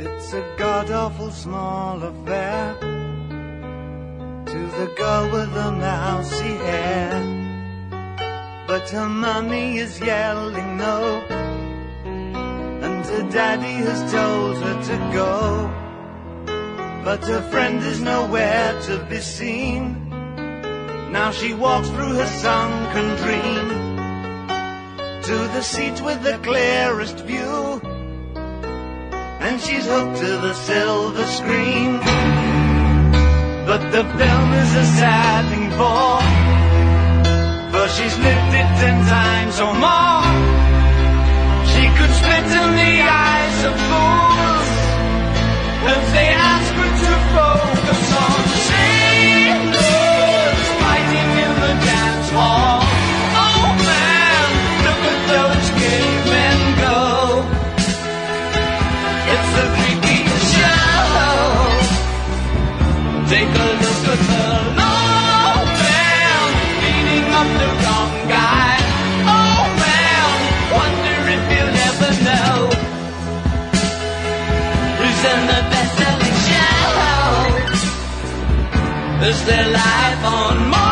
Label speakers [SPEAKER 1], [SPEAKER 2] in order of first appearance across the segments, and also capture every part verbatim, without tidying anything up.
[SPEAKER 1] It's a god-awful small affair to the girl with the mousy hair, but her mummy is yelling no, and her daddy has told her to go, but her friend is nowhere to be seen. Now she walks through her sunken dream to the seat with the clearest view, and she's hooked to the silver screen. But the film is a sad thing for, for she's lived it ten times or more. She could spit in the eyes of fools if they ask her to focus on sailors fighting in the dance hall. Oh man, look at those cavemen go. It's the freakiest show. Take a look at the low man beating up the wrong guy. Oh man, wonder if you'll ever know who's in the best-selling show. Is there life on Mars?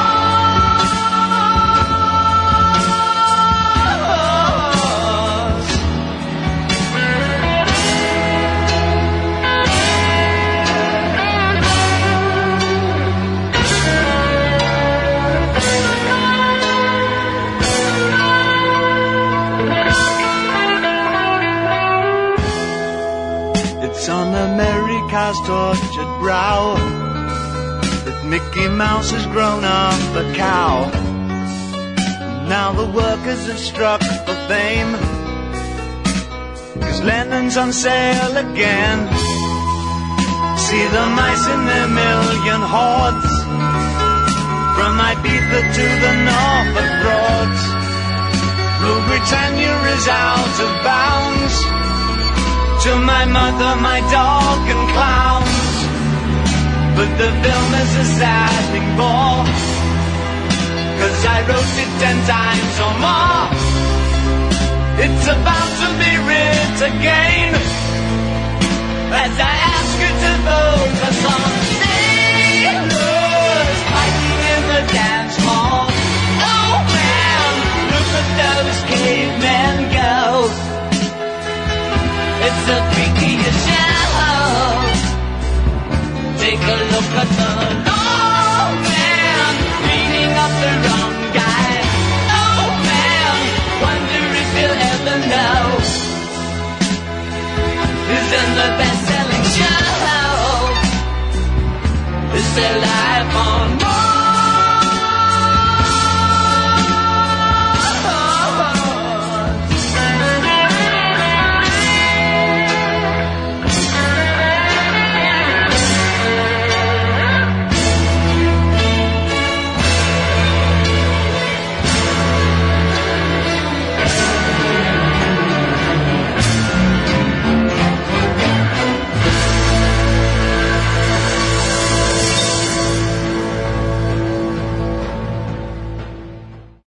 [SPEAKER 1] It's on America's tortured brow that Mickey Mouse has grown up a cow. Now the workers have struck for fame, 'cause Lennon's on sale again. See the mice in their million hordes, from Ibiza to the Norfolk Broads. Rule Britannia is out of bounds, to my mother, my dog and clowns. But the film is a sad thing for, 'cause I wrote it ten times or more. It's about to be writ again, as I ask you to focus on sailors fighting in the dance hall. Oh man, look at those cavemen go. It's the freakiest show. Take a look at the low man beating up the wrong guy. Oh man, wonder if you'll ever know who's in the best-selling show. Is there life on Mars?